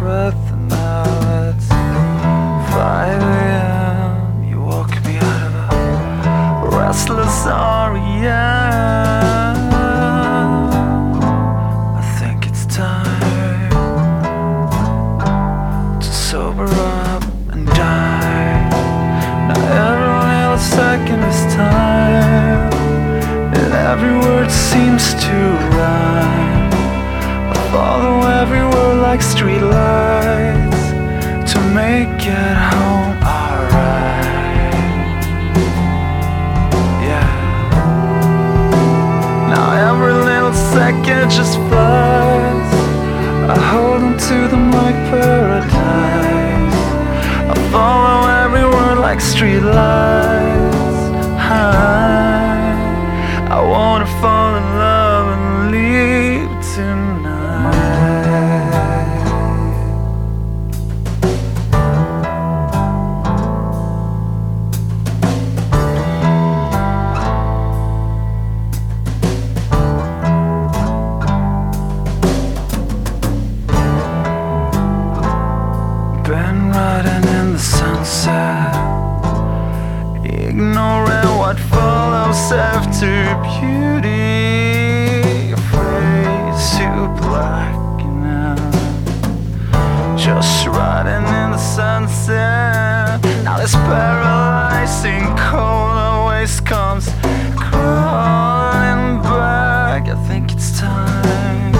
breath, and now it's 5 a.m. You woke me out of a restless REM. I think it's time to sober up and die. Now every little second is time, and every word seems to rhyme. I follow every word like street lights to make it home alright. Yeah. Now every little second just flies. I hold on to them like paradise. I follow every word like street lights. I wanna fall in love and leave tonight. Been riding in the sunset, ignoring what follows after beauty. Afraid to blacken out, just riding in the sunset. Now this paralyzing cold always comes crawling back. I think it's time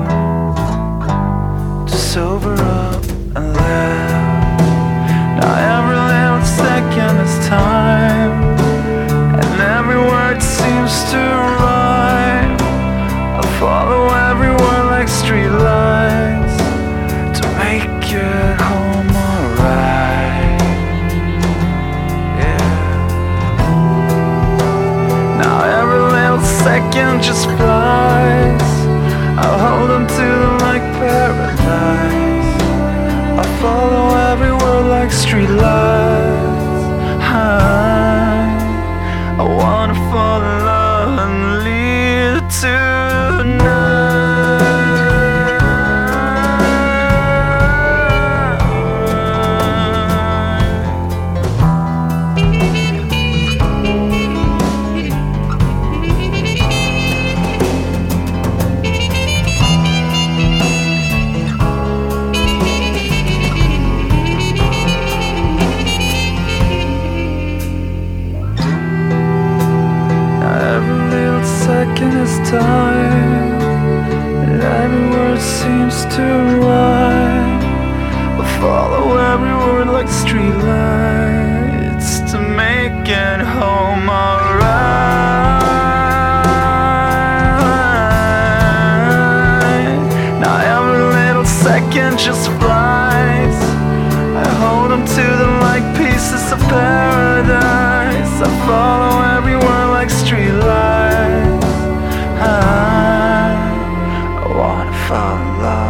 to sober up and live. Now every little second is time, and every word seems to rhyme. I follow every word like street lights to make it home alright. Yeah. Now every little second just flies. I'll hold on to them like paradise. I follow every word like street lights. I wanna fall in love and leave tonight. Second is time, and every word seems to rhyme. I follow every word like street lights to make it home alright. Now every little second just flies. I hold them to them like pieces of paradise. I follow every word like street lights. I wanna fall in love.